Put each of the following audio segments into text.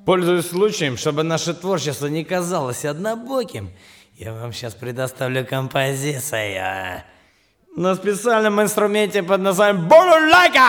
Пользуясь случаем, чтобы наше творчество не казалось однобоким, я вам сейчас предоставлю композицию на специальном инструменте под названием «Балалайка».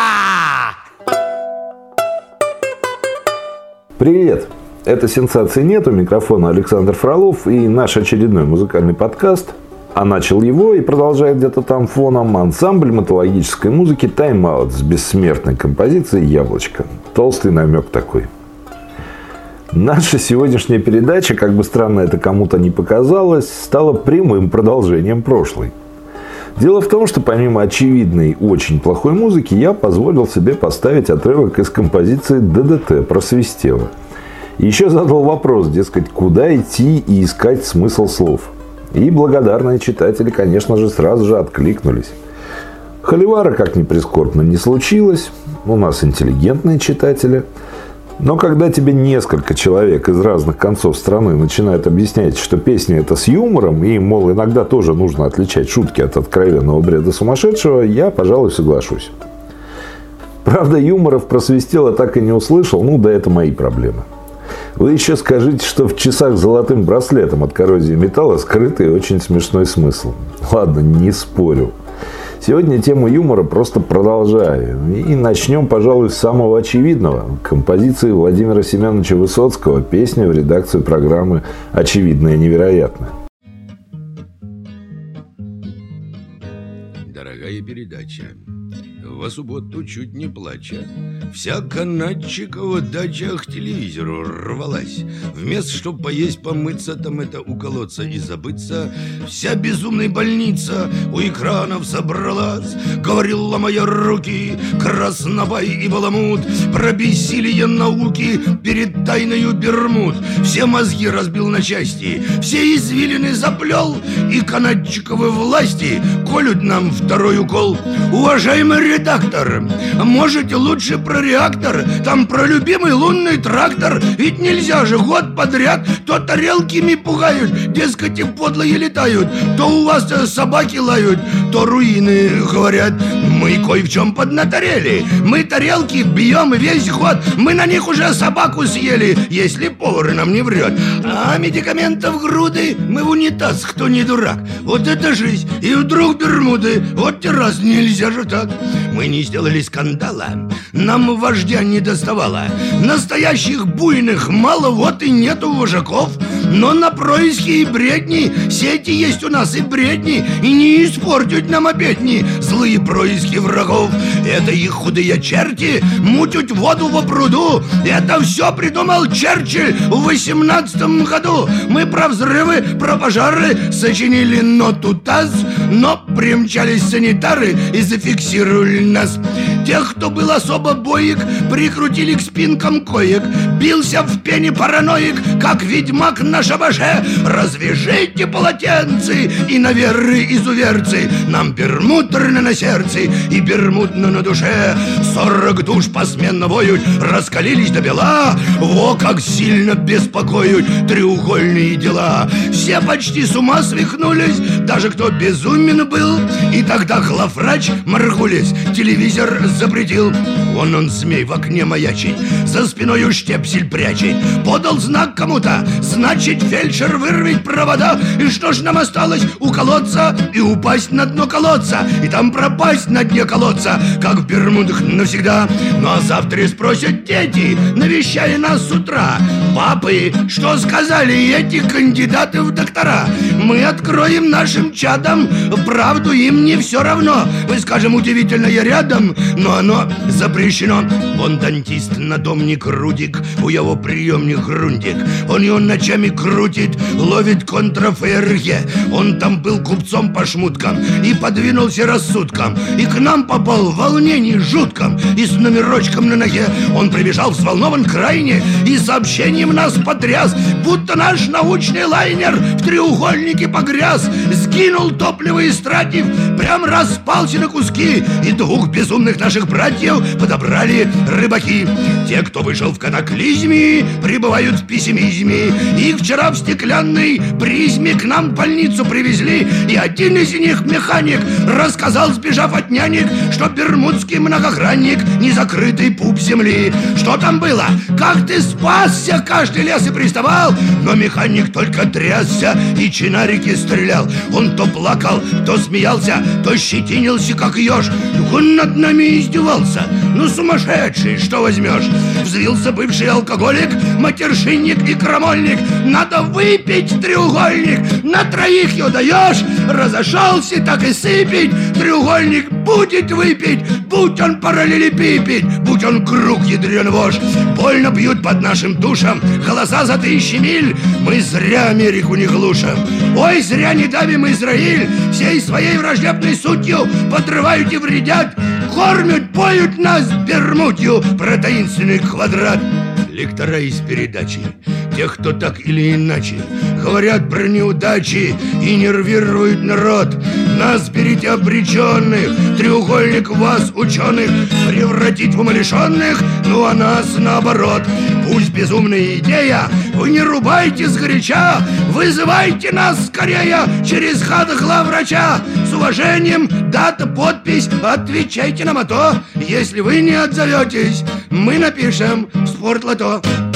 Привет! Это «Сенсации нет», у микрофона Александр Фролов и наш очередной музыкальный подкаст. А начал его и продолжает где-то там фоном ансамбль мотологической музыки «Тайм-аут» с бессмертной композицией «Яблочко». Толстый намек такой. Наша сегодняшняя передача, как бы странно это кому-то ни показалось, стала прямым продолжением прошлой. Дело в том, что помимо очевидной очень плохой музыки, я позволил себе поставить отрывок из композиции «ДДТ» «Просвистело». И еще задал вопрос, дескать, куда идти и искать смысл слов. И благодарные читатели, конечно же, сразу же откликнулись. Холивара, как ни прискорбно, не случилось. У нас интеллигентные читатели. Но когда тебе несколько человек из разных концов страны начинают объяснять, что песня это с юмором, и, мол, иногда тоже нужно отличать шутки от откровенного бреда сумасшедшего, я, пожалуй, соглашусь. Правда, юморов «Просвистело» так и не услышал, да это мои проблемы. Вы еще скажите, что в часах с золотым браслетом от коррозии металла скрытый и очень смешной смысл. Ладно, не спорю. Сегодня тему юмора просто продолжаю. И начнем, пожалуй, с самого очевидного. Композиции Владимира Семеновича Высоцкого, песня в редакцию программы «Очевидное невероятное». Дорогая передача, во субботу чуть не плача, вся канадчикова дача к телевизору рвалась. Вместо чтоб поесть, помыться, там это уколоться и забыться, вся безумная больница у экранов собралась. Говорил, ломая руки, Краснобай и Баламут про бессилие науки перед тайною Бермуд. Все мозги разбил на части, все извилины заплел, и канадчиковы власти колют нам второй укол. Уважаемый редактор, можете лучше про реактор, там про любимый лунный трактор. Ведь нельзя же год подряд то тарелками пугают, дескать, и подлые летают, то у вас собаки лают, то руины говорят. Мы кое в чем поднаторели, мы тарелки бьем весь год, мы на них уже собаку съели, если повар нам не врет. А медикаментов груды, мы в унитаз, кто не дурак. Вот это жизнь, и вдруг Бермуды, вот раз нельзя же так. Мы не сделали скандала, нам вождя не доставало. Настоящих буйных мало, вот и нету вожаков. Но на происки и бредни сети есть у нас и бредни, и не испортят нам обедни злые происки врагов. Это их худые черти мутят воду во пруду. Это все придумал Черчилль в 18-м году. Мы про взрывы, про пожары сочинили ноту ТАСС, но примчались санитары и зафиксировали нас. Тех, кто был особо боек, прикрутили к спинкам коек. Бился в пене параноик, как ведьмак на шабаше. Развяжите полотенцы, иноверы, изуверцы. Нам пермутрно на сердце и бермудно на душе. 40 душ посменно воют, раскалились до бела. Во, как сильно беспокоят треугольные дела. Все почти с ума свихнулись, даже кто безумен был. И тогда главврач Маргулис телевизор запретил. Вон он, змей, в окне маячит, за спиною штепсель прячет. Подал знак кому-то, значит, фельдшер вырвет провода. И что ж нам осталось? Уколоться и упасть на дно колодца, и там пропасть на дне колодца, как в Бермудах навсегда. Ну а завтра спросят дети, навещая нас с утра: папы, что сказали эти кандидаты в доктора? Мы откроем нашим чадам правду, им не все равно. Мы скажем: удивительно, я рядом, но оно запрещено. Вон дантист надомник Рудик, у его приемник Грундик. Он его ночами крутит, ловит контраферге. Он там был купцом по шмуткам и подвинулся рассудком, и к нам попал в волнении жутком, и с номерочком на ноге. Он прибежал взволнован крайне и сообщением нас потряс, будто наш научный лайнер в треугольнике погряз. Сгинул топливо истратив, прям распался на куски, и двух безумных наших братьев подобрали рыбаки. Те, кто вышел в катаклизме, пребывают в пессимизме. Их вчера в стеклянной призме к нам в больницу привезли. И один из них, механик, рассказал, сбежав от нянек, что бермудский многогранник — незакрытый пуп земли. Что там было? Как ты спасся? Каждый лес и приставал. Но механик только трясся и чинарики стрелял. Он то плакал, то смеялся, то щетинился, как еж. Он над нами издевался. Ну, сумасшедший, что возьмешь? Взвился бывший алкоголик, матершинник и крамольник. Надо выпить треугольник. На троих ее даешь. Разошелся, так и сыпить. Треугольник будет выпить. Будь он параллелепипед, будь он круг ядрен вож. Больно бьют под нашим душем голоса за 1000 миль. Мы зря Америку не глушим. Ой, зря не давим Израиль. Всей своей враждебной сутью подрывают и вредят. Кормят, поют нас бермудью про таинственный квадрат. Лектора из передачи, тех, кто так или иначе говорят про неудачи и нервируют народ. Нас берите обреченных, треугольник вас, ученых, превратить в умалишенных, ну а нас наоборот. Пусть безумная идея, вы не рубайте сгоряча, вызывайте нас скорее через хат главврача. С уважением, дата, подпись, отвечайте нам, а то, если вы не отзоветесь, мы напишем в спортлото.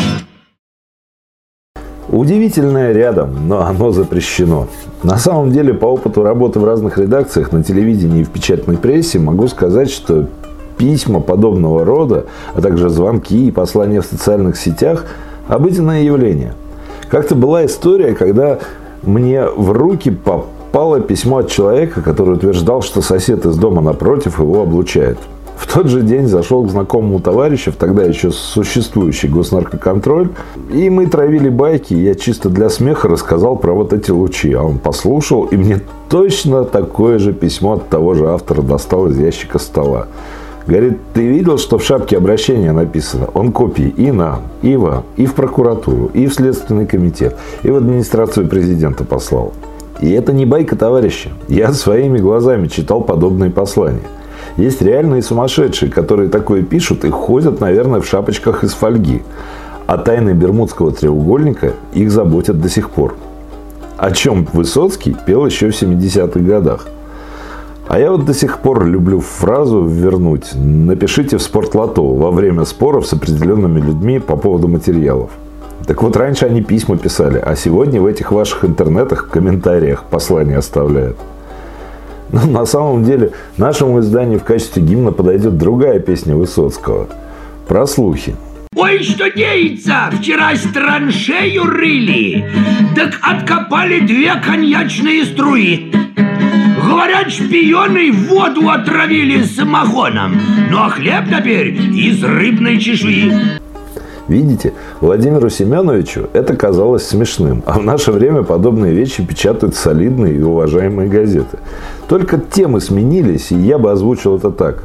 Удивительное рядом, но оно запрещено. На самом деле, по опыту работы в разных редакциях на телевидении и в печатной прессе, могу сказать, что письма подобного рода, а также звонки и послания в социальных сетях – обыденное явление. Как-то была история, когда мне в руки попало письмо от человека, который утверждал, что сосед из дома напротив его облучает. В тот же день зашел к знакомому товарищу, в тогда еще существующий госнаркоконтроль, и мы травили байки, и я чисто для смеха рассказал про вот эти лучи. А он послушал, и мне точно такое же письмо от того же автора достал из ящика стола. Говорит, ты видел, что в шапке обращения написано? Он копии и нам, и вам, и в прокуратуру, и в Следственный комитет, и в администрацию президента послал. И это не байка, товарищи. Я своими глазами читал подобные послания. Есть реальные сумасшедшие, которые такое пишут и ходят, наверное, в шапочках из фольги. А тайны Бермудского треугольника их заботят до сих пор. О чем Высоцкий пел еще в 70-х годах. А я вот до сих пор люблю фразу вернуть: напишите в спортлото во время споров с определенными людьми по поводу материалов. Так вот, раньше они письма писали, а сегодня в этих ваших интернетах в комментариях послания оставляют. Но на самом деле нашему изданию в качестве гимна подойдет другая песня Высоцкого про слухи. Ой, что деется, вчера траншею рыли, так откопали 2 коньячные струи. Говорят, шпионы воду отравили самогоном, ну а хлеб теперь из рыбной чешуи. Видите, Владимиру Семеновичу это казалось смешным, а в наше время подобные вещи печатают солидные и уважаемые газеты. Только темы сменились, и я бы озвучил это так.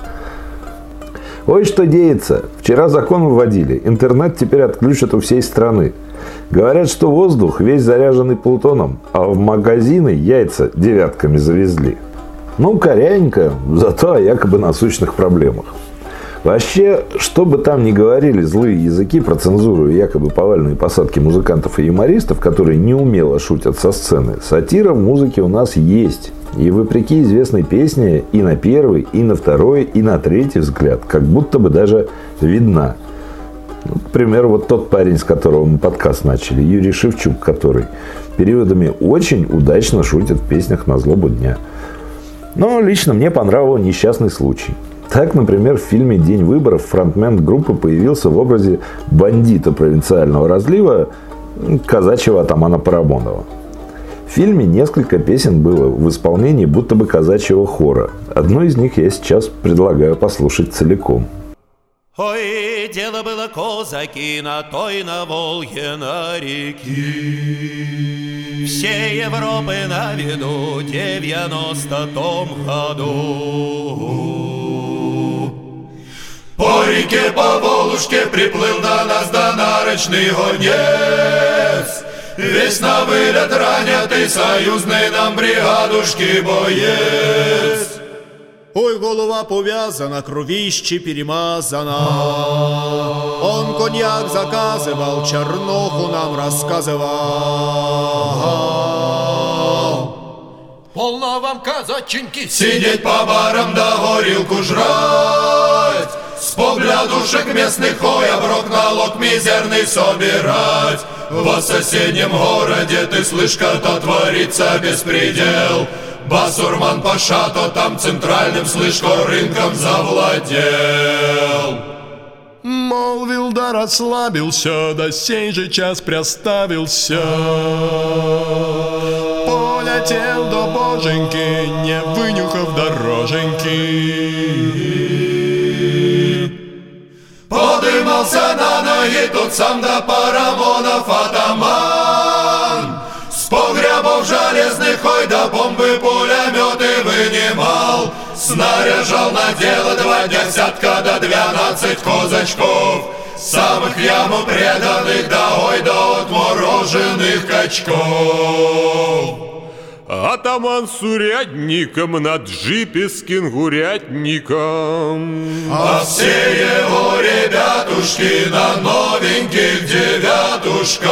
Ой, что деется. Вчера закон вводили, интернет теперь отключат у всей страны. Говорят, что воздух весь заряженный плутоном, а в магазины яйца 9 завезли. Ну, корявенько, зато о якобы насущных проблемах. Вообще, что бы там ни говорили злые языки про цензуру и якобы повальные посадки музыкантов и юмористов, которые неумело шутят со сцены, сатира в музыке у нас есть. И вопреки известной песне и на первый, и на второй, и на третий взгляд, как будто бы даже видна. Ну, к примеру, вот тот парень, с которого мы подкаст начали, Юрий Шевчук, который периодами очень удачно шутит в песнях на злобу дня. Но лично мне понравился несчастный случай. Так, например, в фильме «День выборов» фронтмен группы появился в образе бандита провинциального разлива, казачьего атамана Парамонова. В фильме несколько песен было в исполнении будто бы казачьего хора. Одну из них я сейчас предлагаю послушать целиком. Ой, дело было, козаки, на той, на Волге, на реке. Все Европы на виду, 90-том году. По реке, по Волжке приплыл до нас донарочный гонец. Весь на вылет ранятый, союзный нам бригадушки боец. Ой, голова повязана, кровище перемазана. Он коньяк заказывал, чернуху нам рассказывал. Полно вам, казаченьки, сидеть по барам да горилку жрать, с поглядушек местных ой, оброк налог мизерный собирать. Во соседнем городе ты слышь, то творится беспредел. Басурман Паша, то там центральным, слышь, рынком завладел. Молвил да расслабился, да сей же час приоставился. Полетел до боженьки, не вынюхав дороженьки. Подымался на ноги тут сам да Парамонов атаман. С погребов железных ой да бомбы пулеметы вынимал. Снаряжал на дело 20 до 12 козачков, самых яму преданных да ой да отмороженных качков. Атаман с урядником на джипе с кенгурятником. А все его ребятушки на новеньких девятушках.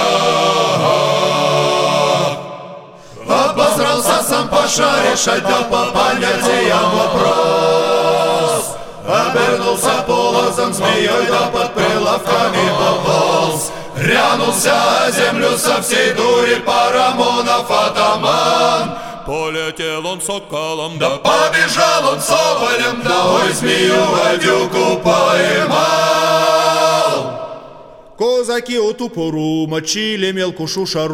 Обозрался сам Паша решать да по понятиям вопрос. Обернулся полозом змеей да под прилавками пополз. Рянулся о землю со всей дури Парамонов атаман. Полетел он соколом, Да побежал он соболем, да ой змею гадюку поймал. Козаки у ту пору мочили мелкую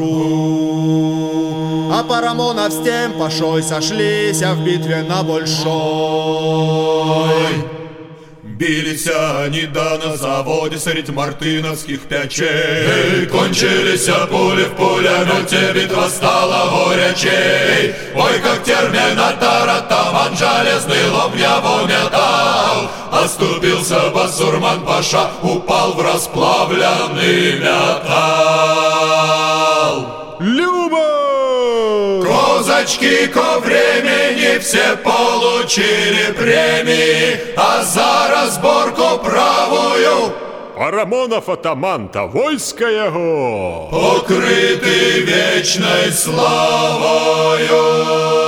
шушару, а Парамонов с тем Пашой сошлись в битве на большой. Бились они да на заводе средь мартыновских печей. Кончились пули в пулемете, битва стала горячей. Ой, как терминатор атаман железный лом его метал. Оступился басурман Паша, упал в расплавленный металл. Люба! Козачки ко времени все получили премии, а за разборку правую Парамонов атаман-то войско его покрыты вечной славою.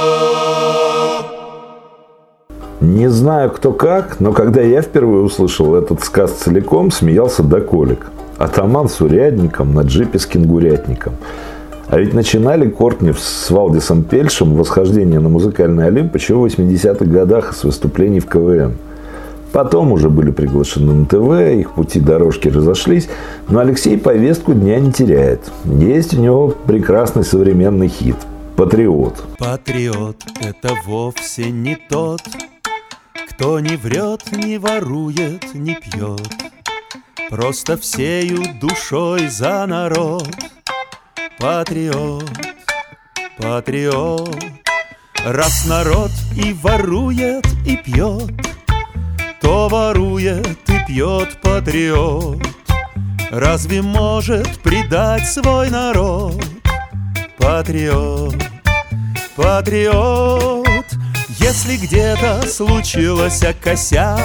Не знаю, кто как, но когда я впервые услышал этот сказ целиком, смеялся до колик. Атаман с урядником на джипе с кенгурятником. А ведь начинали Кортнев с Валдисом Пельшем восхождение на музыкальный Олимп еще в 80-х годах с выступлений в КВН. Потом уже были приглашены на ТВ, их пути дорожки разошлись, но Алексей повестку дня не теряет. Есть у него прекрасный современный хит «Патриот». Патриот — это вовсе не тот, кто не врет, не ворует, не пьет, просто всею душой за народ. Патриот, патриот, раз народ и ворует, и пьет, то ворует и пьет патриот. Разве может предать свой народ? Патриот, патриот, если где-то случился косяк,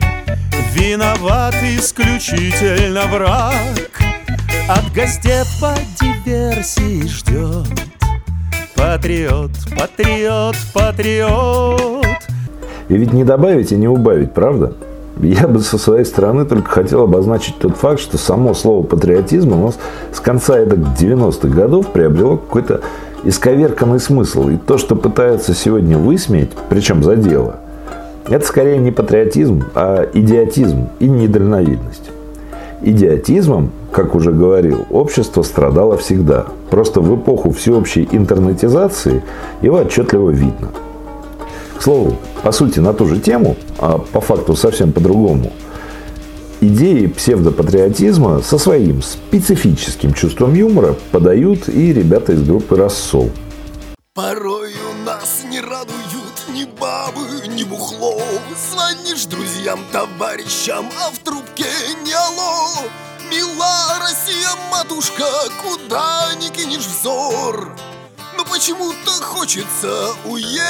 виноват исключительно враг. От гостей по диверсии ждет. Патриот, патриот, патриот. И ведь не добавить и не убавить, правда? Я бы со своей стороны только хотел обозначить тот факт, что само слово «патриотизм» у нас с конца 90-х годов приобрело какой-то исковерканный смысл. И то, что пытаются сегодня высмеять, причем за дело, это скорее не патриотизм, а идиотизм и недальновидность. Идиотизмом, как уже говорил, общество страдало всегда. Просто в эпоху всеобщей интернетизации его отчетливо видно. К слову, по сути, на ту же тему, а по факту совсем по-другому, идеи псевдопатриотизма со своим специфическим чувством юмора подают и ребята из группы «Рассол». Порою нас не радуют ни бабы, ни бухло. Звонишь друзьям, товарищам, а в трубке не алло. Мила Россия, матушка, куда ни кинешь взор. но почему-то хочется уехать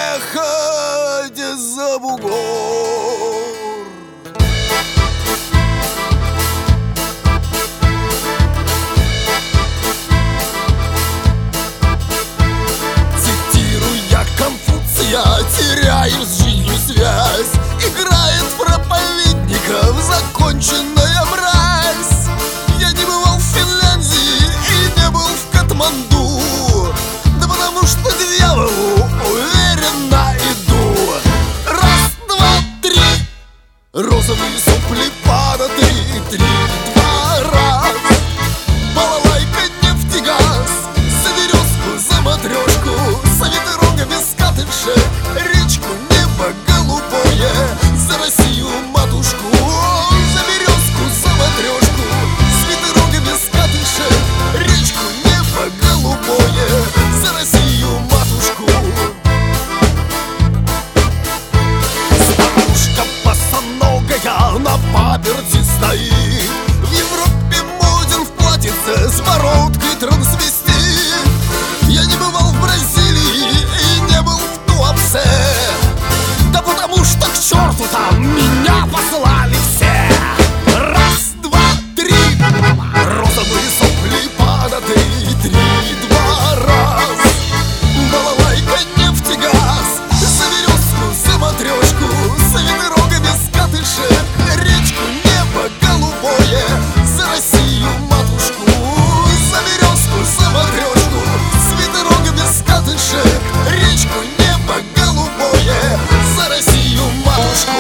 за бугор. Цитируя Конфуция, теряю с жизнью связь. Играет проповедников законченная мразь. Я не бывал в Финляндии и не был в Катманду, да потому что к дьяволу уверенно иду. Раз, два, три. Розовые сопли падаты. 3, 2, раз. Балалайка, нефтегаз. За березку, за матрешку, за ветерок без катышек, речку, небо голубое, за Россию матушку. За березку, за матрешку, с ветерок без катышек, речку, небо голубое, за Россию матушку. Старушка босоногая на паперти стоит. В Европе моден в платьице с бородкой трансвестит. Я не бывал в Бразилии и не был в Туапсе, да потому что к черту там меня послали все. Раз, два, три. Розовые сопли падаты. 3, 2, раз. Балалайка, нефтегаз. За березку, за матрешку, за ветерок без катышек, речку, небо голубое, за Россию матушку. За березку, за матрешку, с ветерок без катышек, речку, небо голубое, за Россию матушку.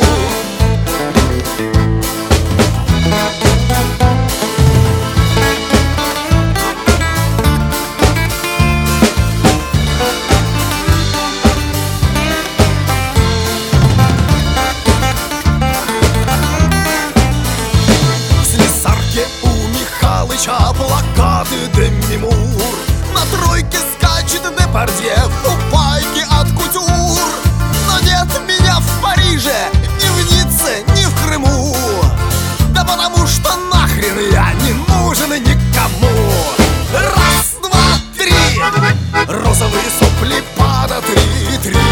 В слесарке у Михалыча плакаты Деми Мур. На тройке скачет Депардье у пайки от кутюр. Но нет меня в Париже, ни в Ницце, ни в Крыму, да потому что нахрен я не нужен никому. Раз, два, три. Розовые сопли падаты. 3, 2,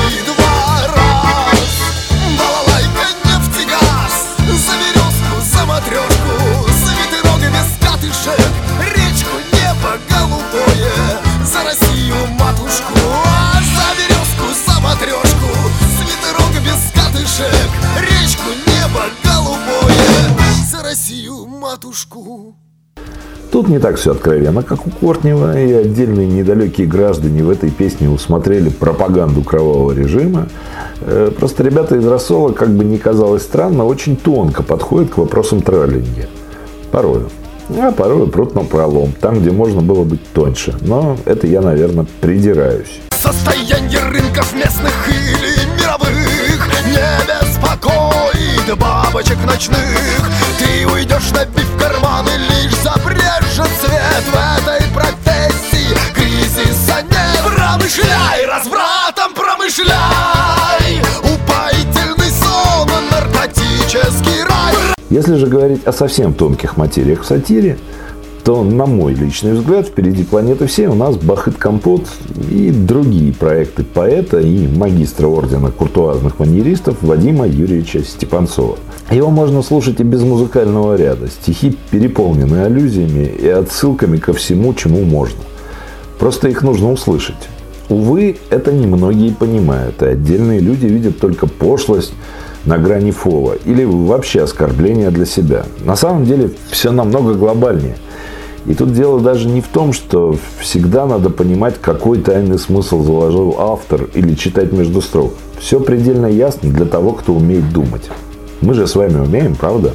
раз. Балалайка, нефтегаз. За березку, за матрешку, за ветерок без катышек, речку, небо голубое, за Россию матушку. За березку, за матрешку, с ветерок без катышек, речку, небо голубое, за Россию матушку. Тут не так все откровенно, как у Кортнева, и отдельные недалекие граждане в этой песне усмотрели пропаганду кровавого режима. Просто ребята из Рассола, как бы ни казалось странно, очень тонко подходят к вопросам троллинга. Порою. А порою прут напролом, там, где можно было быть тоньше. Но это я, наверное, придираюсь. Состояние рынков местных или мировых не беспокоит бабочек ночных. Ты уйдешь, набив карманы, лишь забрежет свет в этой профессии. Кризиса нет, промышляй, развратом промышляй. Упоительный сон, наркотический рай. Если же говорить о совсем тонких материях в сатире, то, на мой личный взгляд, впереди планеты всей у нас Бах и Компот и другие проекты поэта и магистра ордена куртуазных маньеристов Вадима Юрьевича Степанцова. Его можно слушать и без музыкального ряда. Стихи переполнены аллюзиями и отсылками ко всему, чему можно. Просто их нужно услышать. Увы, это немногие понимают, и отдельные люди видят только пошлость на грани фола или вообще оскорбление для себя. На самом деле все намного глобальнее. И тут дело даже не в том, что всегда надо понимать, какой тайный смысл заложил автор или читать между строк. Все предельно ясно для того, кто умеет думать. Мы же с вами умеем, правда?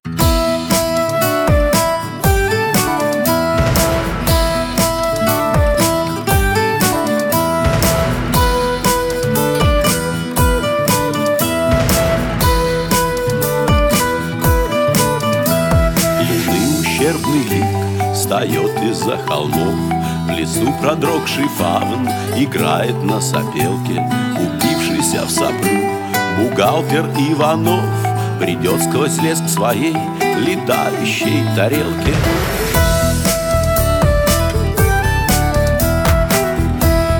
Ущербный лик встает из-за холмов. В лесу продрогший фавн играет на сопелке. Упившийся в соплю бухгалтер Иванов придет сквозь лес к своей летающей тарелке.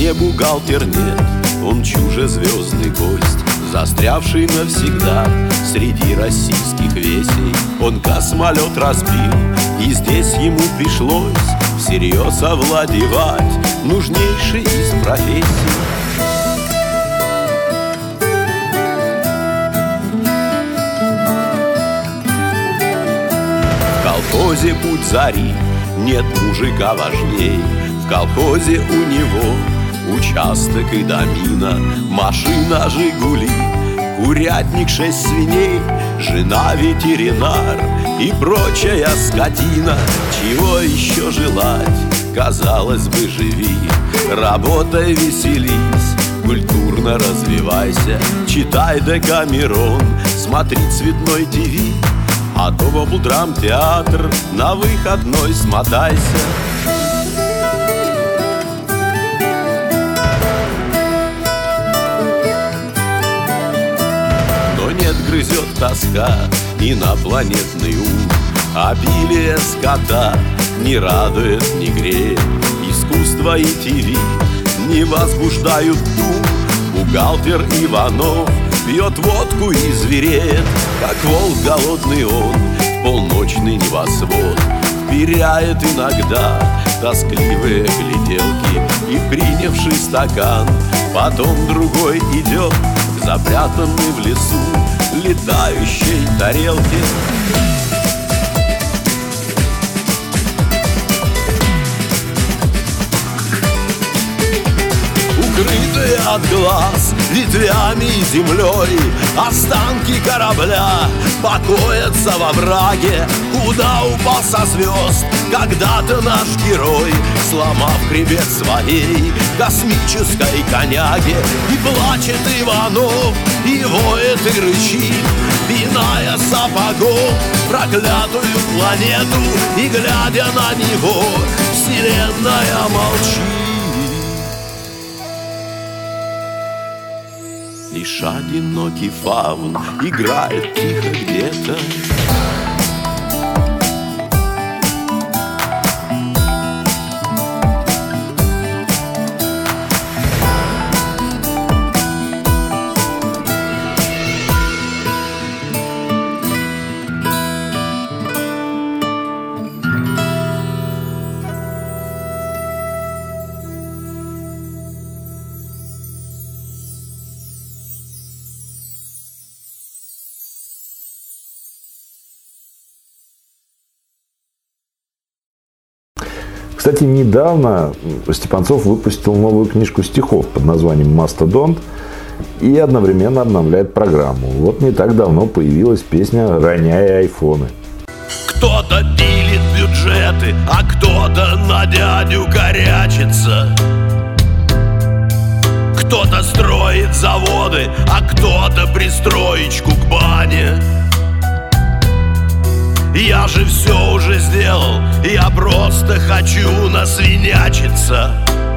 не бухгалтер, нет, он чужезвездный гость, застрявший навсегда среди российских весей. Он космолет разбил, и здесь ему пришлось всерьез овладевать нужнейшей из профессий. В колхозе путь зари, нет мужика важней. В колхозе у него участок и домина, машина «Жигули», курятник, 6 свиней, жена ветеринар и прочая скотина. Чего еще желать? Казалось бы, живи, работай, веселись, культурно развивайся, читай Декамерон, смотри цветной ТВ, а то в облдрамтеатр на выходной смотайся. Нет, грызет тоска, инопланетный ум, обилие скота не радует, не греет, искусство и ТВ не возбуждают дум. Бухгалтер Иванов пьет водку и звереет, как волк голодный он, в полночный небосвод вперяет иногда тоскливые гляделки, и, принявший стакан, потом другой идет к запрятанной в лесу летающей тарелке. Укрытые от глаз ветвями и землей останки корабля покоятся во враге, куда упал со звезд когда-то наш герой, сломав хребет своей космической коняги. И плачет Иванов, и воет, и рычит, пиная сапогом проклятую планету, и, глядя на него, вселенная молчит. Лишь одинокий фаун играет тихо где-то. Кстати, недавно Степанцов выпустил новую книжку стихов под названием «Мастодонт» и одновременно обновляет программу. Вот не так давно появилась песня «Роняя айфоны». Кто-то пилит бюджеты, а кто-то на дядю корячится. Кто-то строит заводы, а кто-то пристроечку к бане. Я же все уже сделал, я просто хочу насвинячиться.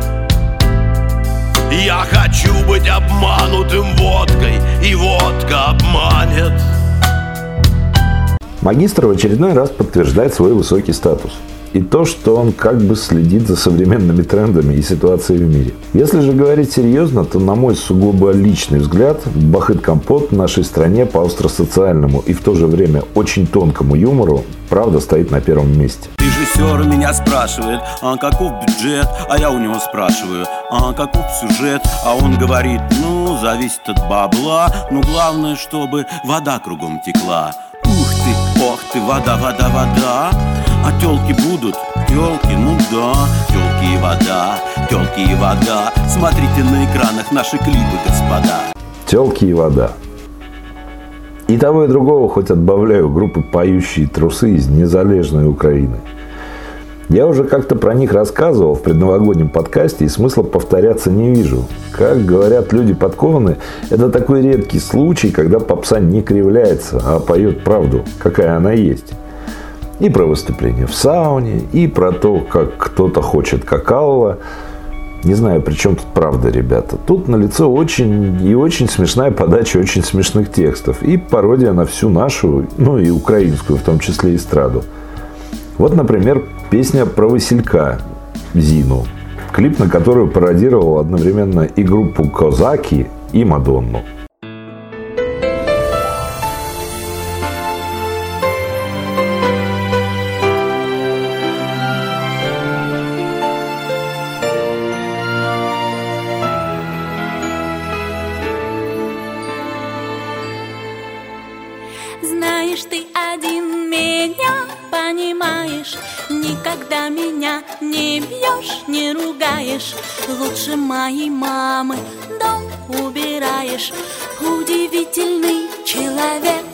Я хочу быть обманутым водкой, и водка обманет. Магистр в очередной раз подтверждает свой высокий статус. И то, что он как бы следит за современными трендами и ситуацией в мире. Если же говорить серьезно, то, на мой сугубо личный взгляд, Бахыт-Компот в нашей стране по остросоциальному и в то же время очень тонкому юмору правда стоит на первом месте. Режиссер меня спрашивает, а каков бюджет? А я у него спрашиваю, а каков сюжет? А он говорит, ну, зависит от бабла, но главное, чтобы вода кругом текла. Ух ты, ох ты, вода, вода, вода. А тёлки будут? Тёлки, ну да, тёлки и вода, тёлки и вода. Смотрите на экранах наши клипы, господа. Тёлки и вода. И того, и другого хоть отбавляю группы «Поющие трусы» из незалежной Украины. Я уже как-то про них рассказывал в предновогоднем подкасте, и смысла повторяться не вижу. Как говорят люди подкованные, это такой редкий случай, когда попса не кривляется, а поет правду, какая она есть. И про выступление в сауне, и про то, как кто-то хочет какао. Не знаю, при чем тут правда, ребята. Тут налицо очень и очень смешная подача очень смешных текстов. И пародия на всю нашу, ну и украинскую, в том числе эстраду. Вот, например, песня про Василька Зину, клип на который пародировал одновременно и группу Козаки, и Мадонну. Знаешь, ты один меня понимаешь, никогда меня не бьешь, не ругаешь. Лучше моей мамы дом убираешь. Удивительный человек,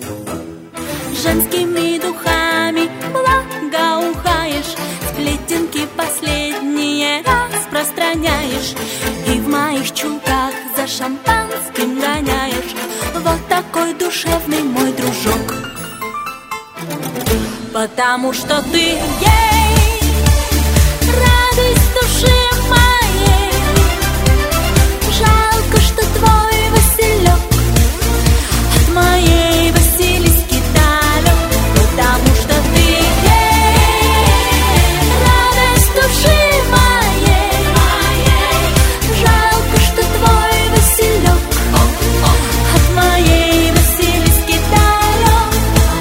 женскими духами благоухаешь, сплетенки последние распространяешь и в моих чулках за шампанским гоняешь. Вот такой душевный мой дружок. Потому что ты ей радость души моей. Жалко, что твой Василек от моей Василиски далек. Потому что ты ей радость души моей. Жалко, что твой Василек от моей Василиски далек.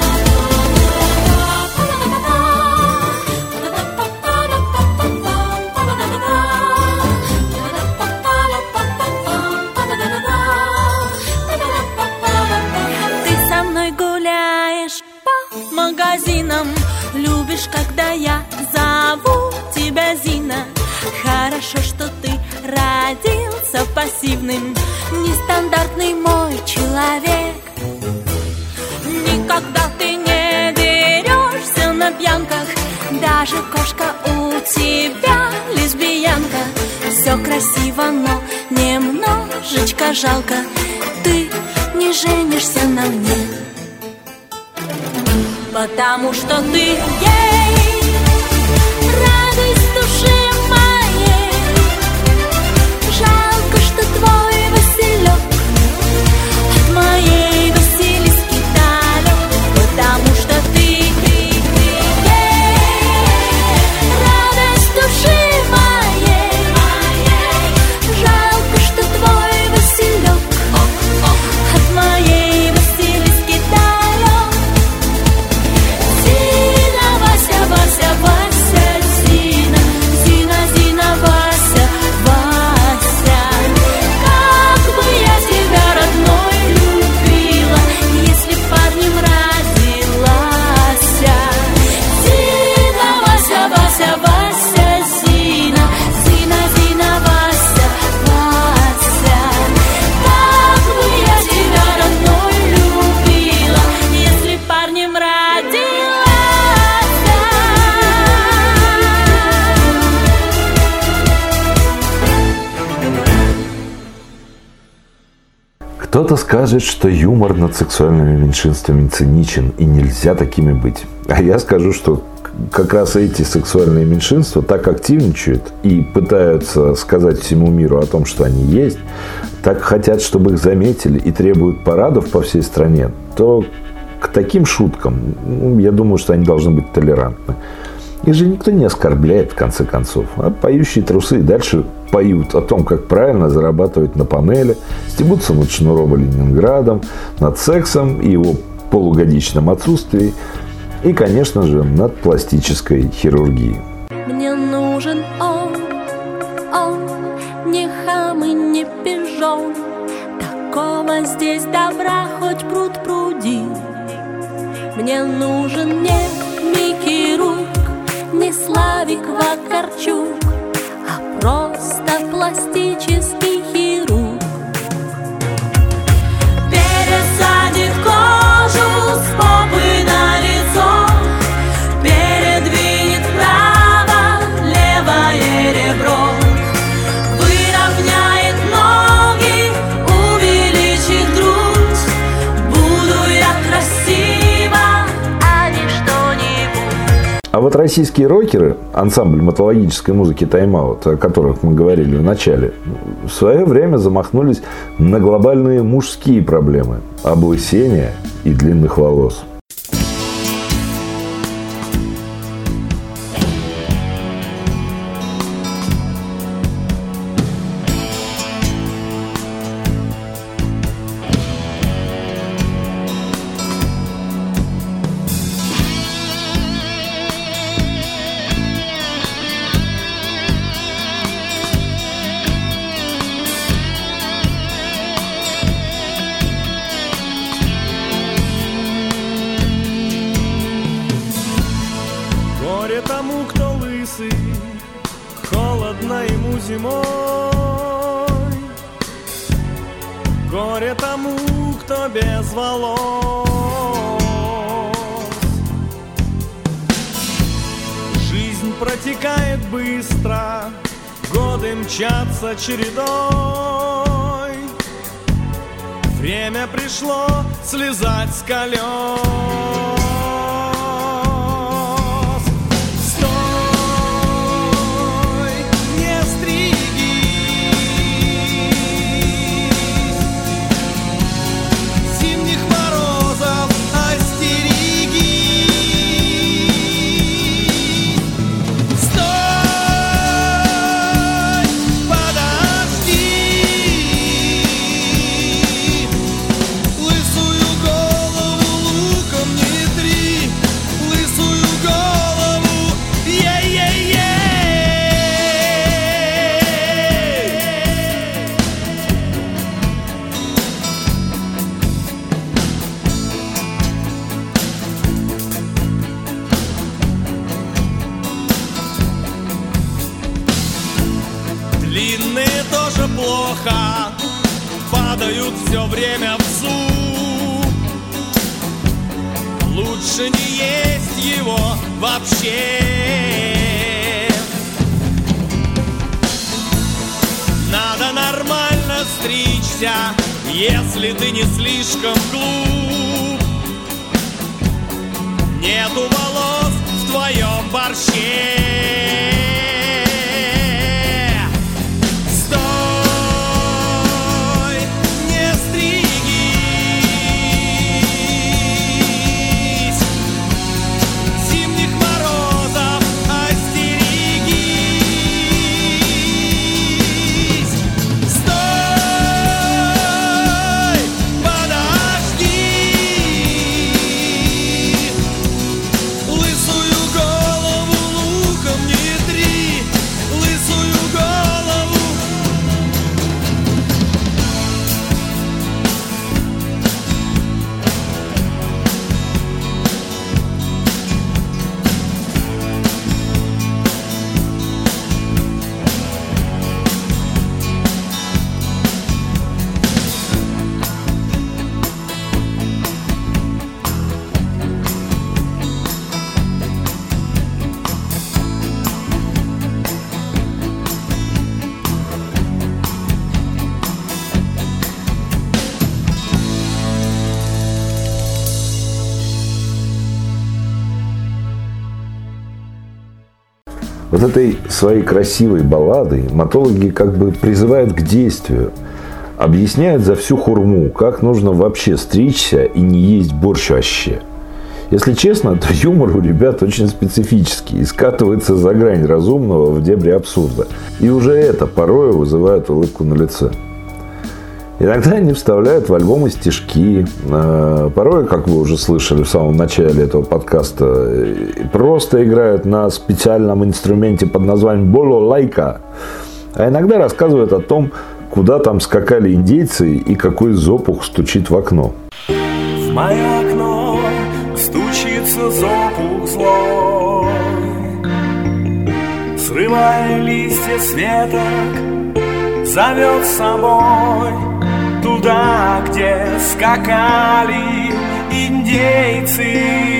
Ты со мной гуляешь по магазинам, любишь, когда я зову тебя Зина. Хорошо, что ты родился пассивным, нестандартный мой человек. Никогда ты не дерешься на пьянках, даже кошка у тебя лесбиянка. Все красиво, но немножечко жалко, ты не женишься на мне. Потому что ты ей радость души моей. Жалко, что твой Василек от моей Василиски далек. Потому что ты ей радость души моей. Жалко, что твой Василек от моей Василиски далек. Зина, Вася, Вася, Вася, Зина, Зина, Зина, Вася, Вася. Как бы я тебя, родной, любила, если б парнем родилась. Зина, Вася, Вася, Вася, Зина, Зина, Зина, Вася, Вася. Как бы я тебя, родной, любила, если б парнем родилась. Кто-то скажет, что юмор над сексуальными меньшинствами циничен и нельзя такими быть. А я скажу, что как раз эти сексуальные меньшинства так активничают и пытаются сказать всему миру о том, что они есть, так хотят, чтобы их заметили и требуют парадов по всей стране, то к таким шуткам, я думаю, что они должны быть толерантны. Их же никто не оскорбляет, в конце концов. А поющие трусы и дальше поют о том, как правильно зарабатывать на панели, стебутся над Шнуровым Ленинградом, над сексом и его полугодичном отсутствии, и, конечно же, над пластической хирургией. Мне нужен он, не хам и не пижон. Такого здесь добра хоть пруд пруди. Мне нужен не Микки Рук, не Славик Вакарчук, а просто пластический хирург. Пересадит кожу с попы на лицо, передвинет вправо левое ребро, выровняет ноги, увеличит грудь. Буду я красива, а не что-нибудь. А вот российские рокеры, ансамбль металлогической музыки «Тайм-аут», о которых мы говорили в начале, в свое время замахнулись на глобальные мужские проблемы – облысения и длинных волос. зимой. Горе тому, кто без волос. Жизнь протекает быстро, годы мчатся чередой. Время пришло слезать с колес. Длинные тоже плохо, падают все время в суп. Лучше не есть его вообще. Надо нормально стричься, если ты не слишком глуп. Нету волос в твоем борще. Вот этой своей красивой балладой мотологи как бы призывают к действию, объясняют за всю хурму, как нужно вообще стричься и не есть борщ вообще. Если честно, то юмор у ребят очень специфический и скатывается за грань разумного в дебри абсурда. И уже это порой вызывает улыбку на лице. Иногда они вставляют в альбомы стишки. Порой, как вы уже слышали в самом начале этого подкаста, просто играют на специальном инструменте под названием балалайка. А иногда рассказывают о том, куда там скакали индейцы и какой зопух стучит в окно. В мое окно стучится зопух злой, срывая листья с веток, зовет с собой туда, где скакали индейцы.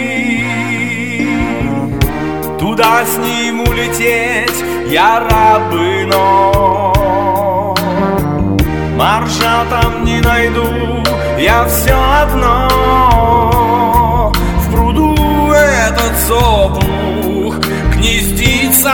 Туда с ним улететь я рад бы, но маржа там не найду я все одно. В пруду этот зопух гнездится.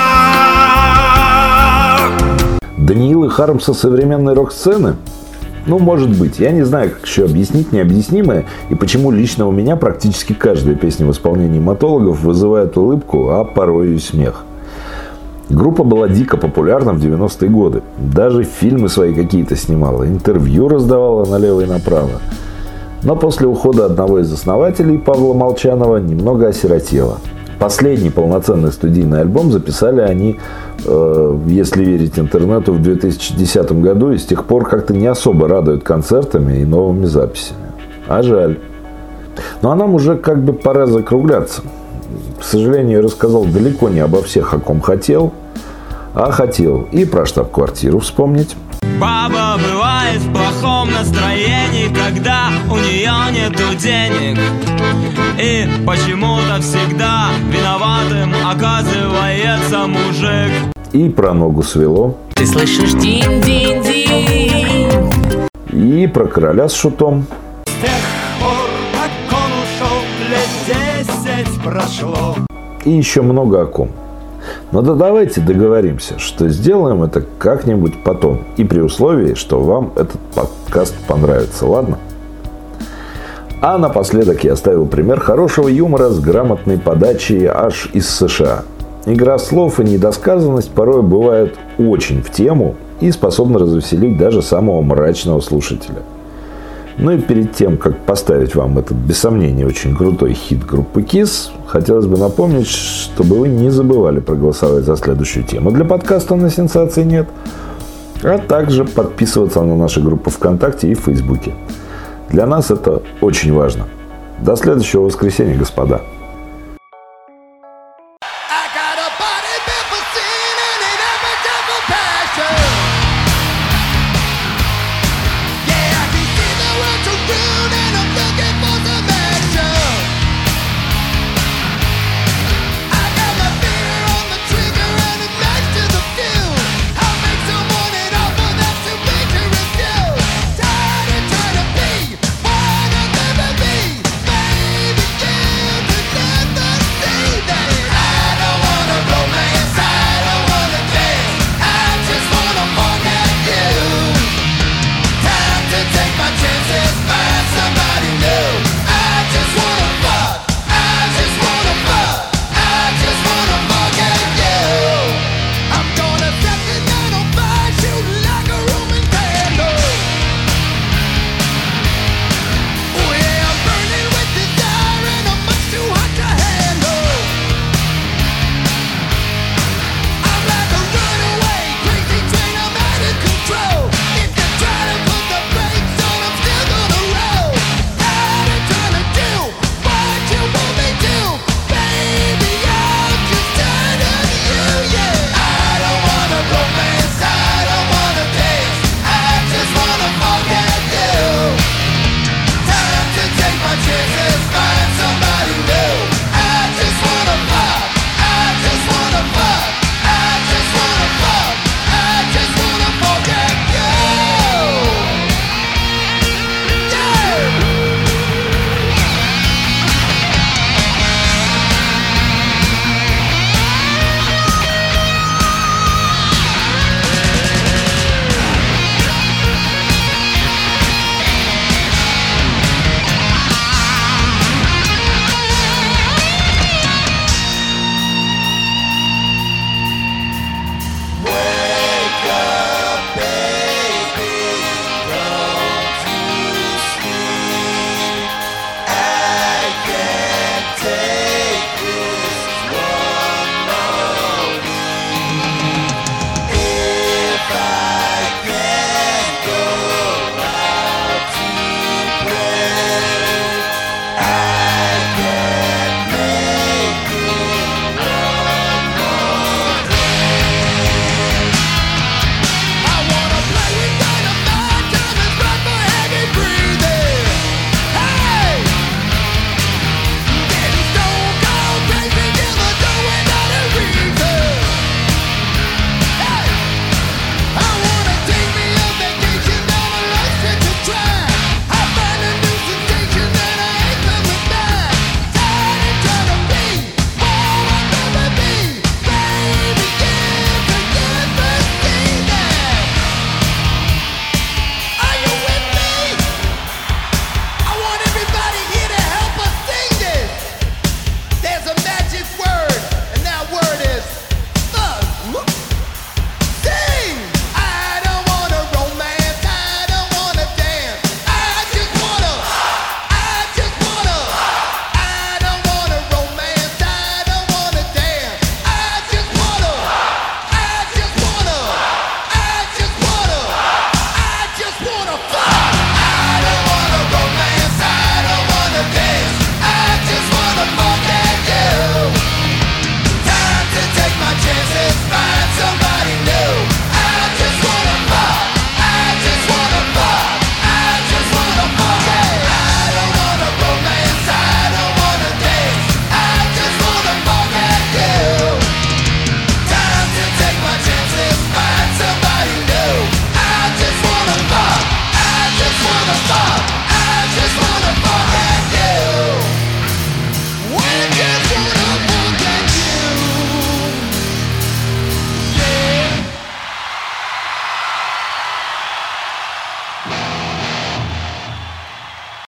Даниил и Хармса современной рок-сцены? Ну, может быть. Я не знаю, как еще объяснить необъяснимое и почему лично у меня практически каждая песня в исполнении мотологов вызывает улыбку, а порой и смех. Группа была дико популярна в 90-е годы. Даже фильмы свои какие-то снимала, интервью раздавала налево и направо. Но после ухода одного из основателей, Павла Молчанова, немного осиротела. Последний полноценный студийный альбом записали они, если верить интернету, в 2010 году, и с тех пор как-то не особо радуют концертами и новыми записями. А жаль. Ну а нам уже как бы пора закругляться. К сожалению, я рассказал далеко не обо всех, о ком хотел. А хотел и про штаб-квартиру вспомнить. Баба бывает в плохом настроении, когда у нее нету денег. И почему-то всегда виноватым оказывается мужик. И про ногу свело. Ты слышишь динь-динь-динь. И про короля с шутом. С тех пор, как он ушел, лет 10 прошло. И еще много о ком. Но да давайте договоримся, что сделаем это как-нибудь потом. И при условии, что вам этот подкаст понравится, ладно? А напоследок я оставил пример хорошего юмора с грамотной подачей аж из США. Игра слов и недосказанность порой бывают очень в тему и способны развеселить даже самого мрачного слушателя. Ну и перед тем, как поставить вам этот, без сомнения, очень крутой хит группы KISS, хотелось бы напомнить, чтобы вы не забывали проголосовать за следующую тему для подкаста «На сенсации нет», а также подписываться на наши группы ВКонтакте и в Фейсбуке. Для нас это очень важно. До следующего воскресенья, господа.